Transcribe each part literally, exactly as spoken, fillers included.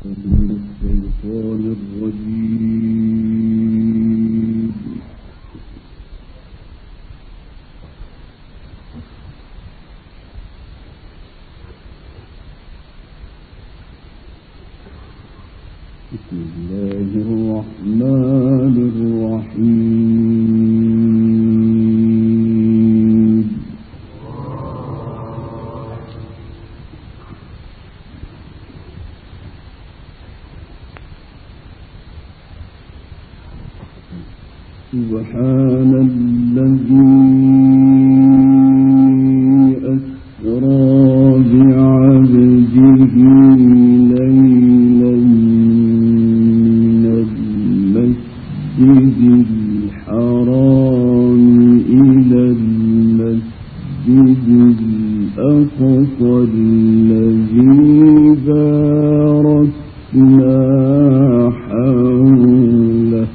من الشيطان الرجيم. بسم الله الرحمن الرحيم. سبحان الذي أسرى بعبده ليلا من المسجد الحرام إلى المسجد الأقصى الذي باركنا حوله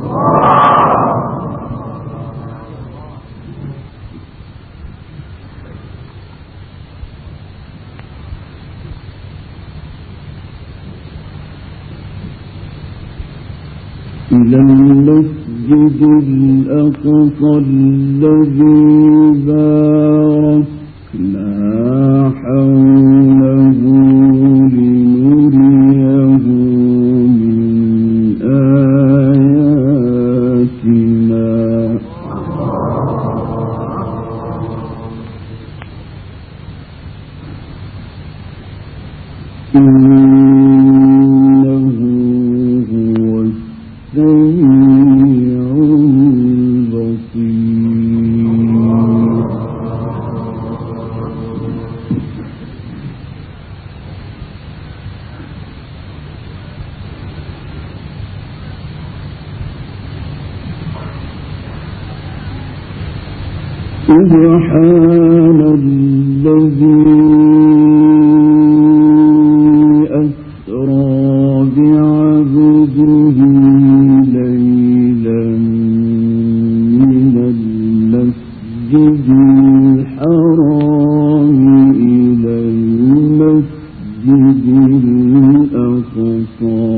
إلى المسجد الأقصى الذي باركنا حوله لنريه من آياتنا إنه هو السميع البصير. سبحان الذي أسرى بعبده ليلا من المسجد الحرام إلى المسجد الأقصى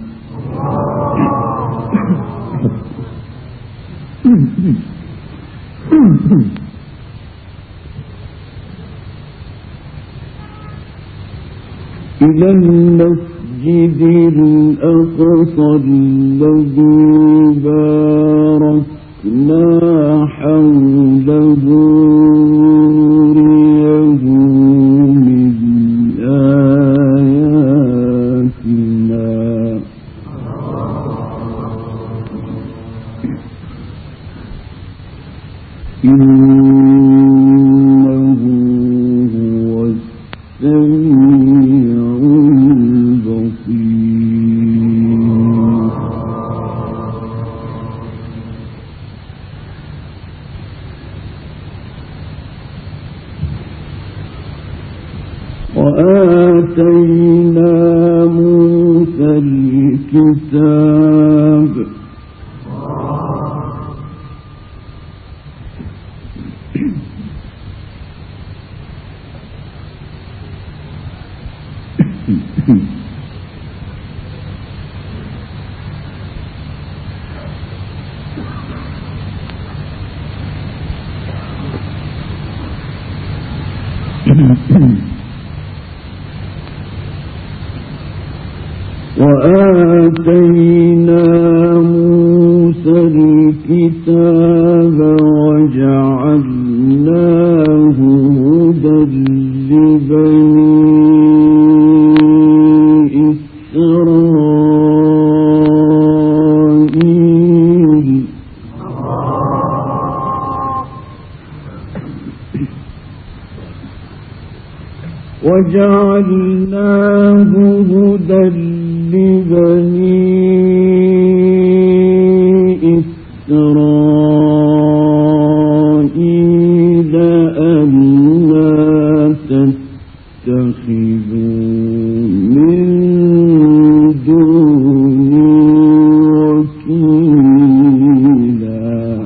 إلى المسجد الأقصى الذي باركنا حوله لنريه من آياتنا إنه هو السميع البصير. وآتينا موسى الكتاب وآتينا موسى الكتاب وجعلناه هدى لبني إسرائيل وجعلناه هدى لبني إسرائيل ألا تتخذوا من دوني وكيلا.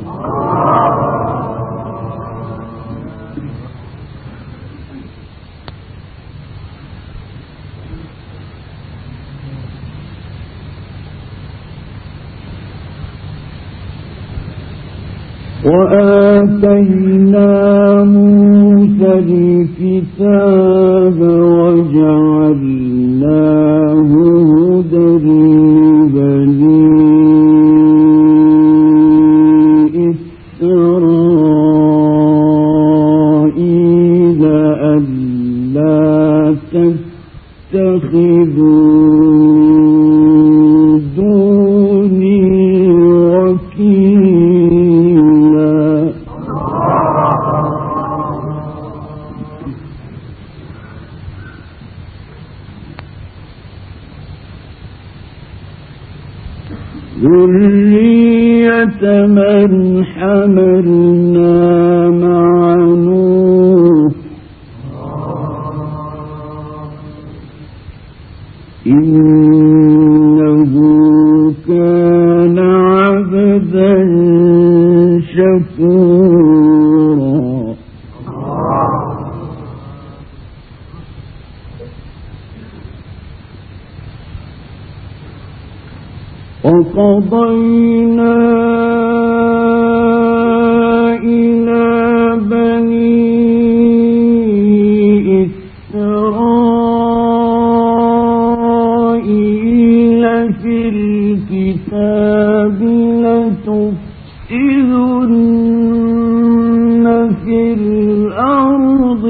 وآتينا موسى الكتاب وجعلناه هدى لبني إسرائيل ألا تتخذوا ذرية من حملنا مع نوح إنه كان عبدا شكورا وقضينا إلى بني إسرائيل في الكتاب لتفسدن في الأرض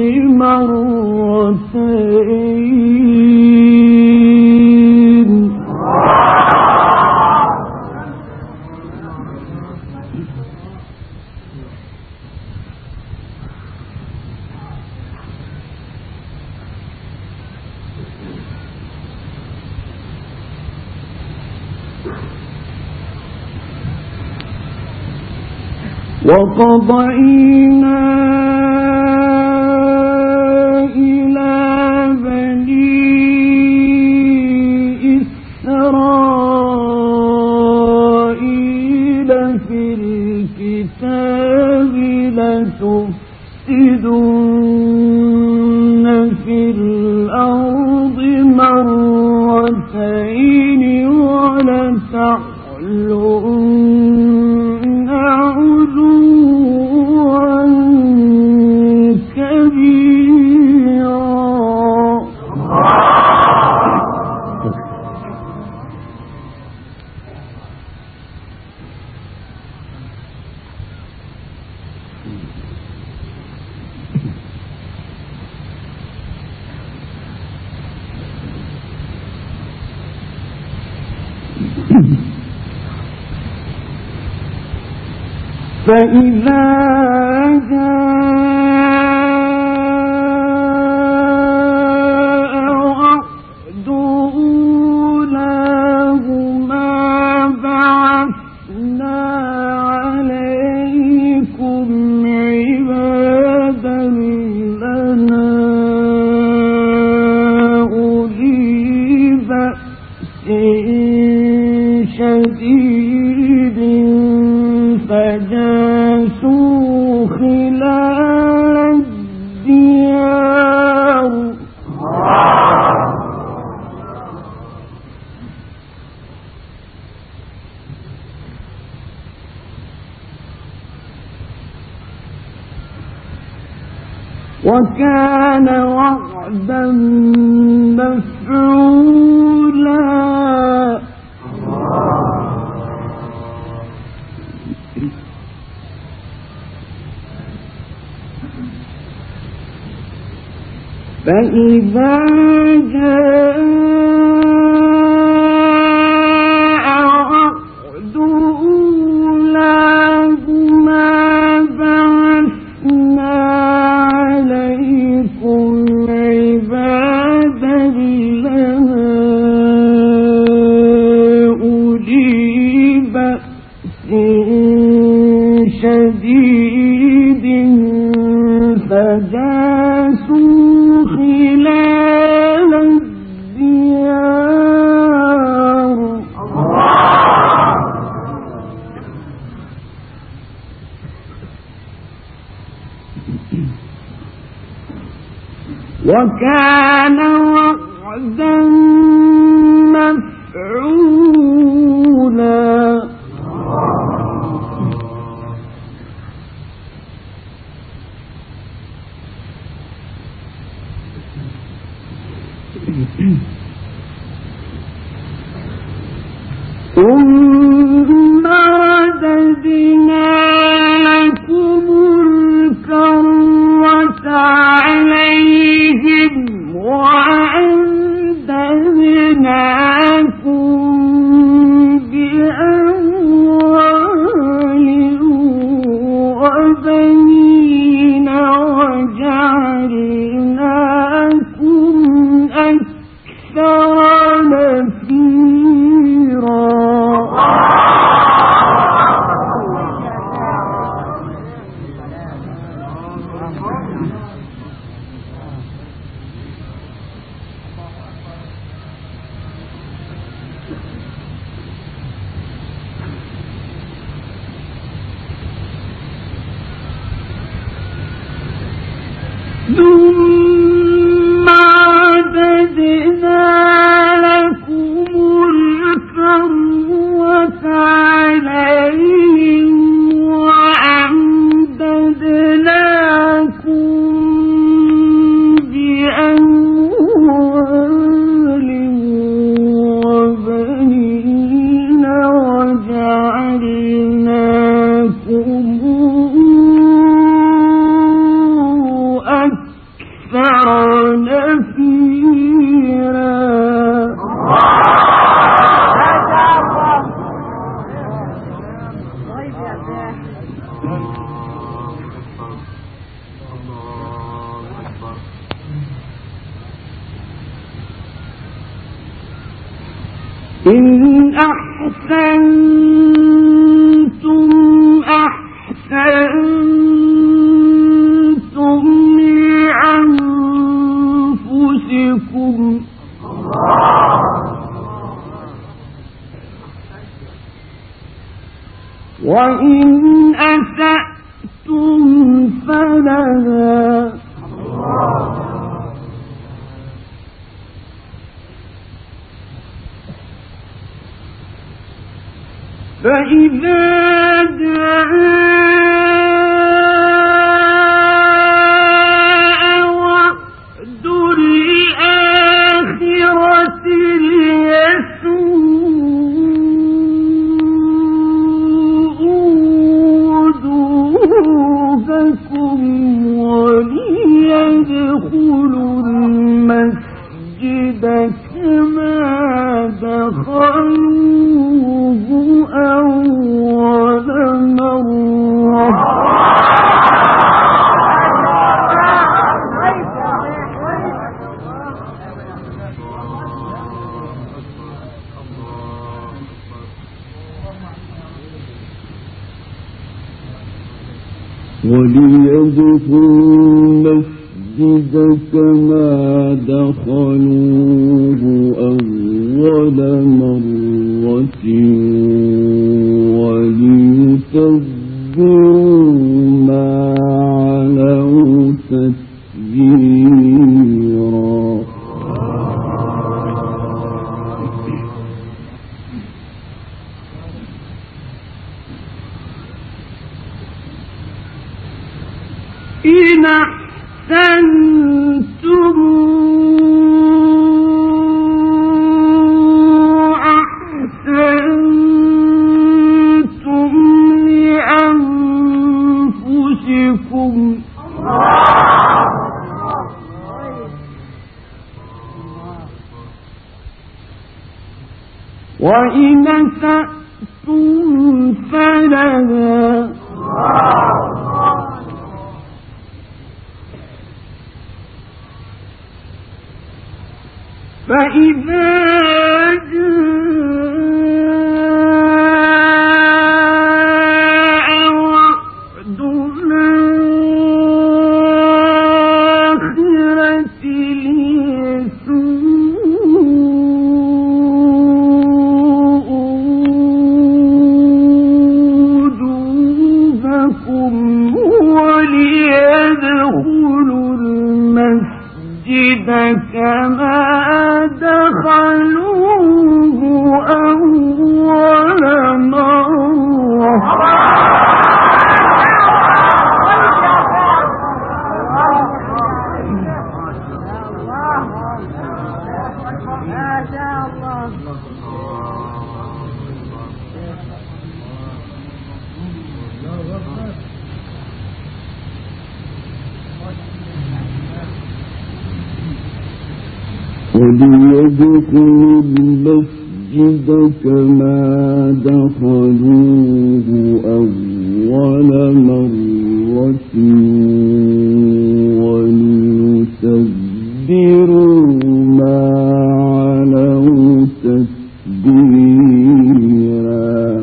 مرتين وقضينا إلى بني إسرائيل في الكتاب لتفسدن في الأرض مرتين ولتعلن علوا كبيرا فإذا جاء وعد أولاهما بعثنا عليكم عبادا لنا أولي بأس شديد فجاسوا خلال الديار وكان وعدا مفعولا فإذا جاء وعد أولاهما بعثنا عليكم عبادا لنا أولي بأس شديد فجاسوا خلال الديار وكان وعدا مفعولا أعتدنا لكم الكرة عليهم وأمددناكم بأموال وبنين وجعلناكم أكثر نفيرا. ثم عددنا لكم الكرة عليهم وأمددناكم بأموال وبنين وجعلناكم أكثر نفيرا. إن أحسنتم أحسنتم لأنفسكم وإن أسأتم فلها فإذا جاء وعد الآخرة ليسوءوا وجوهكم وليدخلوا المسجد كما دخلوه أول مرة وليدخلوا المسجد كما دخلوه أول مرة وليتبروا ما علوا تتبيرا. إن أحسنتم أحسنتم لأنفسكم وإن أسأتم فلها فإذا جاء وعد الآخرة ليسوءوا وجوهكم وليدخلوا المسجد كما دخلوه أول مرة وليدخلوا المسجد كما دخلوه أول مرة وليتبروا ما علوا تتبيرا.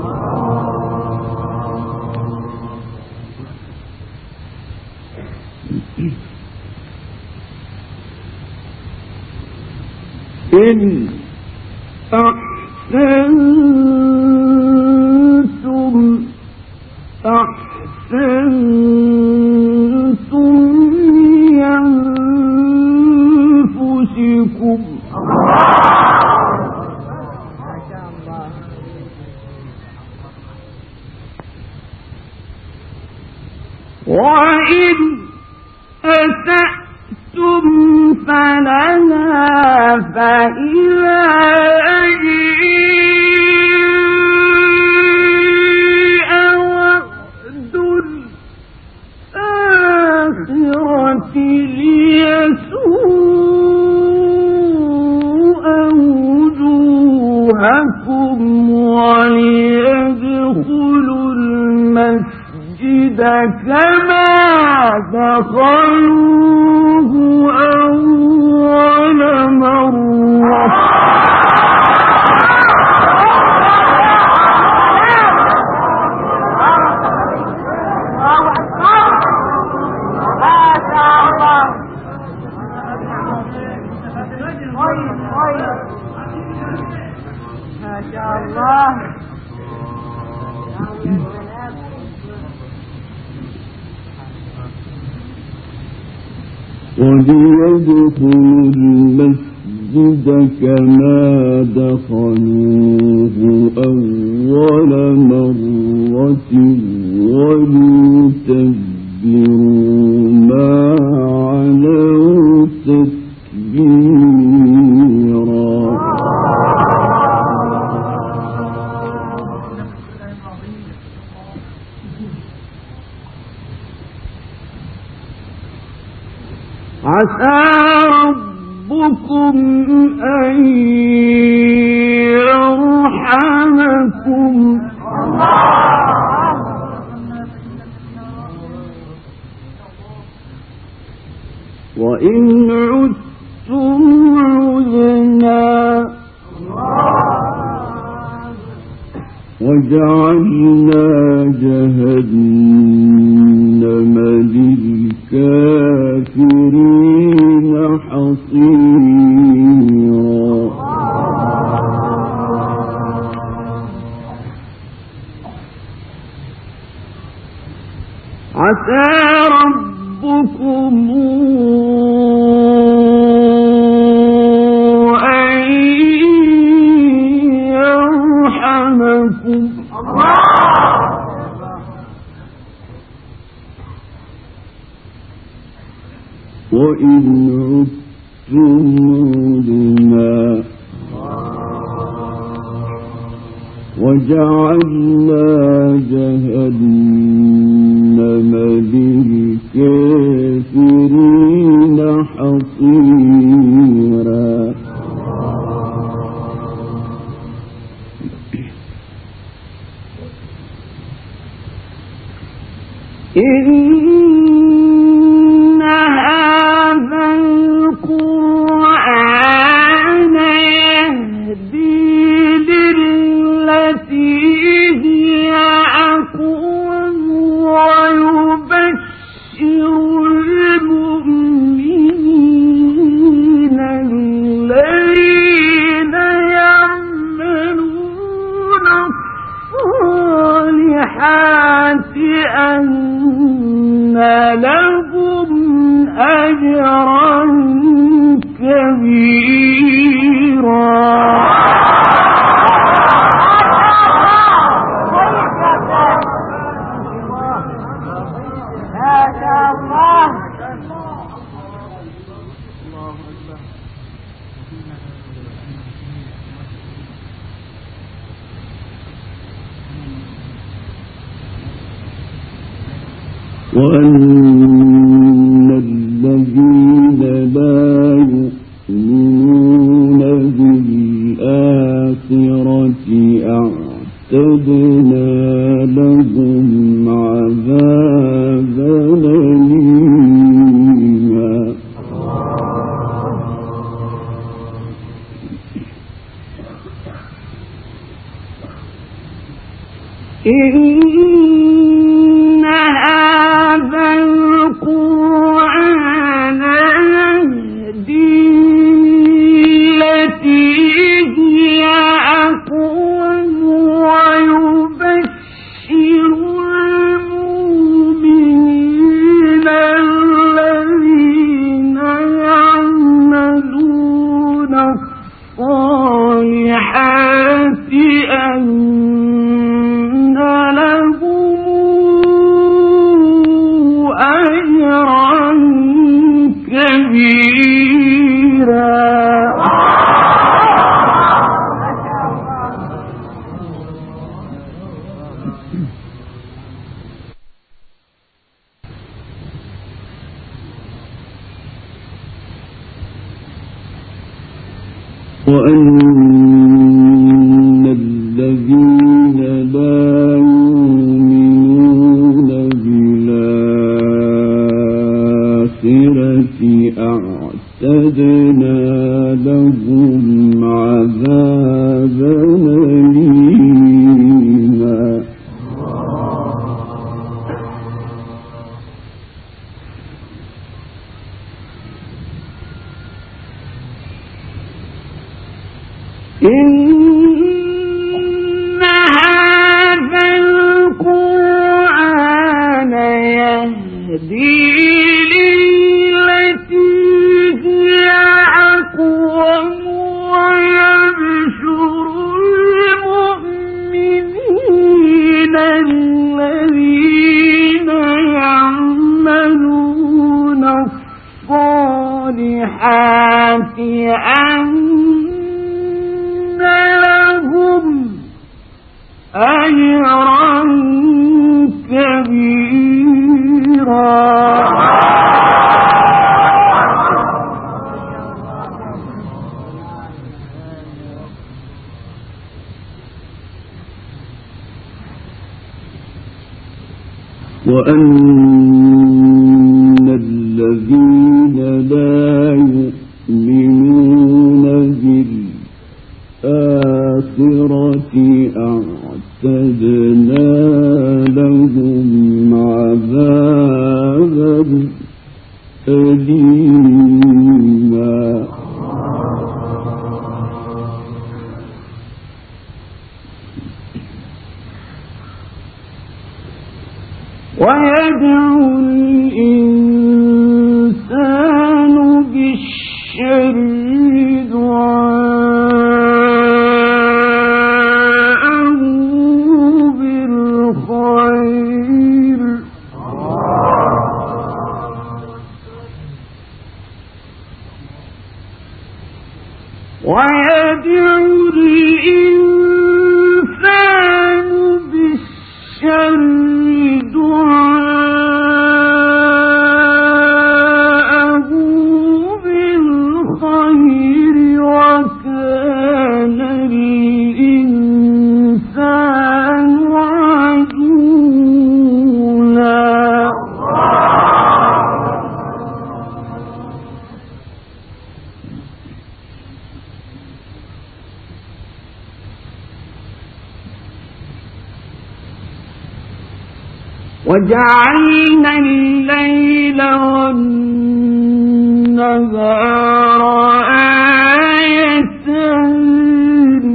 إن أحسنتم أحسنتم لأنفسكم وإن أسأتم فلها فإذا جاء وعد الآخرة ليسوء وجوهكم وليدخلوا المسجد كما دخلوه أول مرة ما شاء الله. وليدخلوا المسجد كما دخلوه أول مرة وليتبروا ما علوا تتبيرا. عسى ربكم أن يرحمكم وإن عدتم عدنا وجعلنا جهنم للكافرين حصيرا. عسى ربكم أن يرحمكم وإن عدتم عدنا وجعلنا جهنم للكافرين حصيرا. إن هذا القرآن يهدي للتي هي أقوم ويبشر المؤمنين الذين يعملون الصالحات أن وأن الذين لا يؤمنون بالآخرة أعتدنا لهم عذابا أليما. إن هذا القرآن يهدي للتي هي أقوم ويبشر المؤمنين الذين يعملون الصالحات أن وأن الذين لا يؤمنون بالآخرة أعتدنا لهم عذابا أليما. إن هذا القرآن يهدي للتي هي أقوم ويبشر المؤمنين الذين يعملون الصالحات أن لهم أجرا كبيرا. وأن الذين لا يؤمنون بالآخرة أعتدنا لهم عذابا أليما. ويدعو الإنسان بالشر دعاءه بالخير ويدعو الإنسان بالشر دعاءه بالخير وكان الإنسان عجولا. وجعلنا الليل والنهار آيتين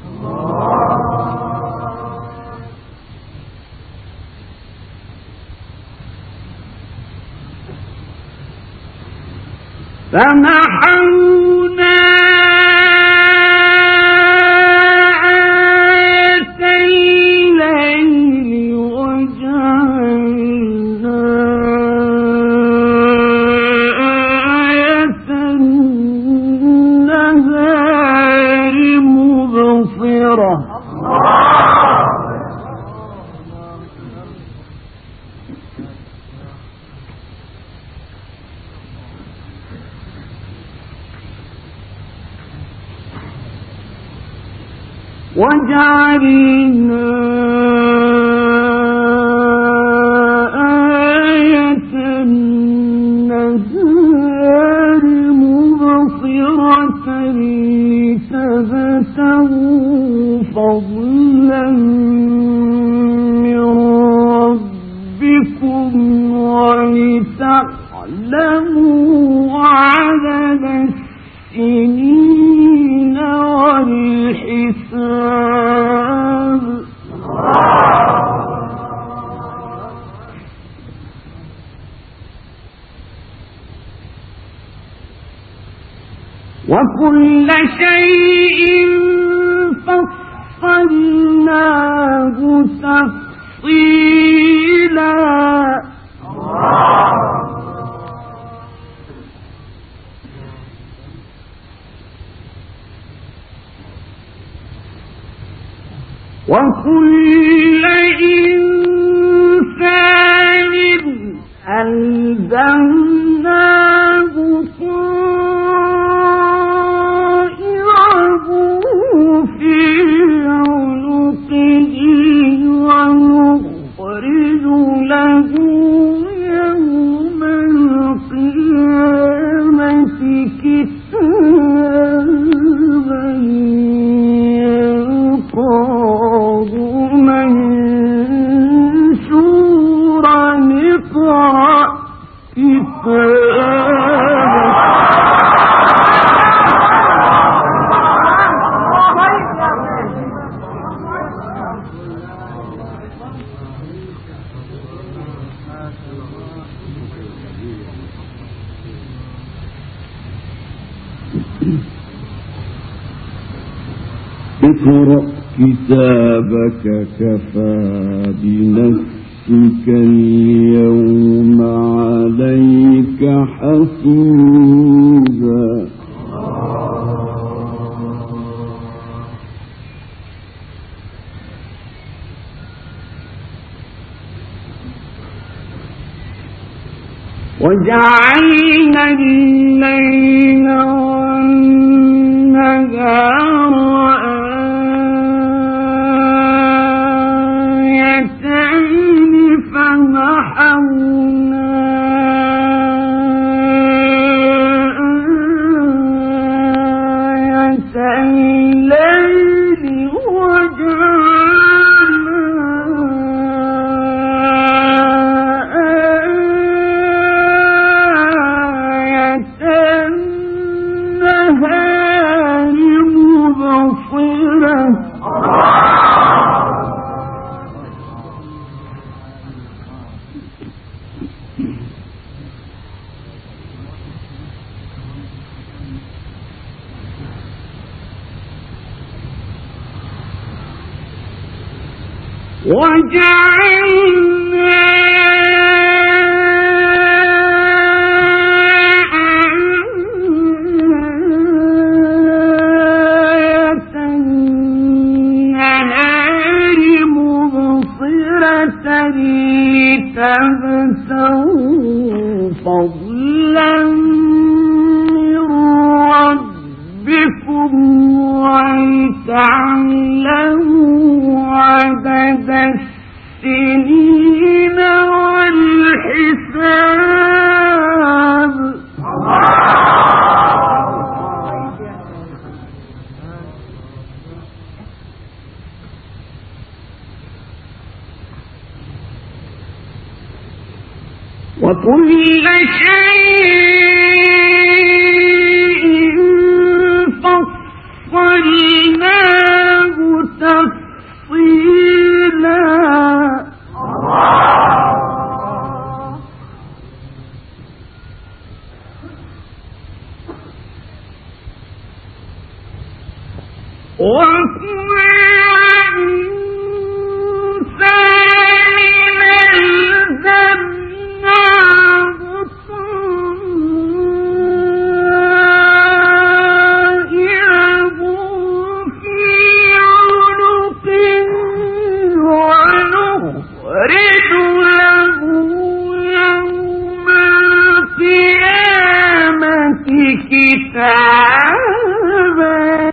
فمحونا وجعلنا آية النهار مبصرة لتبتغوا فضلا من ربكم ولتعلموا عدد السنين والحساب. وكل شيء فصلناه تفصيلا. وكل إنسان ألزمناه طائره في عنقه ونخرج له يوم القيامة كتابا يلقاه منشورا اقرأ كتابك. اقرأ كتابك كفى بنفسك اليوم عليك حسيبا. وجعلنا الليل والنهار آيتين فمحونا آية الليل وجعلنا آية النهار مبصرة لتبتغوا فضلا من ربكم ولتعلموا عدد السنين والحساب. وكل شيء فصلناه تفصيلا. وكل إنسان ألزمناه طائره في عنقه ونخرج له يوم القيامة كتابا